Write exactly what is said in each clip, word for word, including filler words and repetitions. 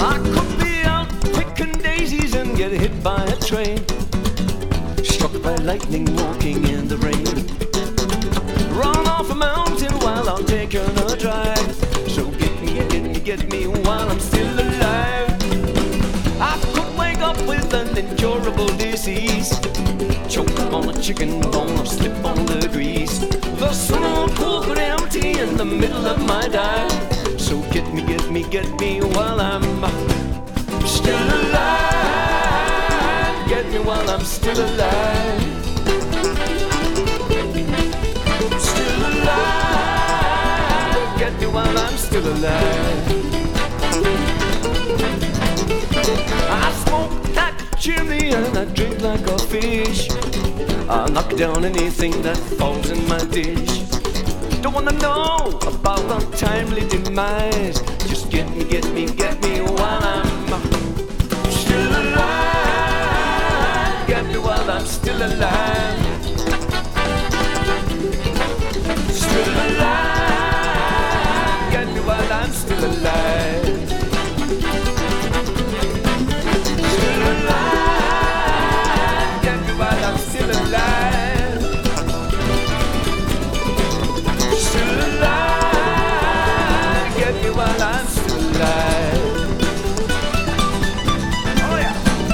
I could be out picking daisies and get hit by a train, struck by lightning walking in the rain, run off a mountain while I'm taking a drive. So get me, get me, get me while I'm still alive. I could wake up with an incurable disease, choke on a chicken bone or slip on the grease. The sun will cook empty in the middle of my dive. So get me, get me, get me while I'm still alive. Get me while I'm still alive. Still alive. Get me while I'm still alive. I smoke like a chimney and I drink like a fish. I knock down anything that falls in my dish. Don't wanna know about a timely demise. Just get me, get me, get me while I'm still alive. Get me while I'm still alive. Still alive. Get me while I'm still alive. Still alive. Get me while I'm still alive. Still alive. Get me while I'm still alive. Oh yeah.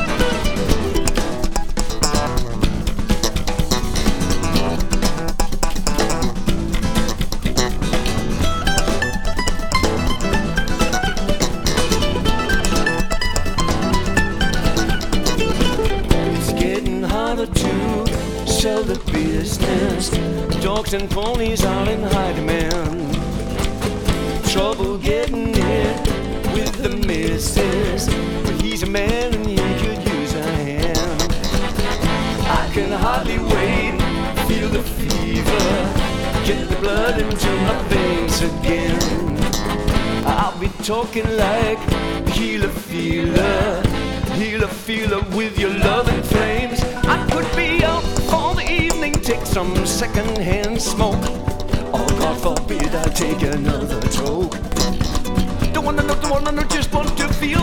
It's getting harder to sell the business. Dogs and ponies are in high demand. Trouble getting in with the missus, but he's a man and he could use a hand. I can hardly wait, feel the fever, get the blood into my veins again. I'll be talking like healer feeler, healer feeler with your loving flames. I could be out for the evening, take some second-hand smoke. Oh, God forbid I take another toke. Don't wanna know, don't wanna know, just want to feel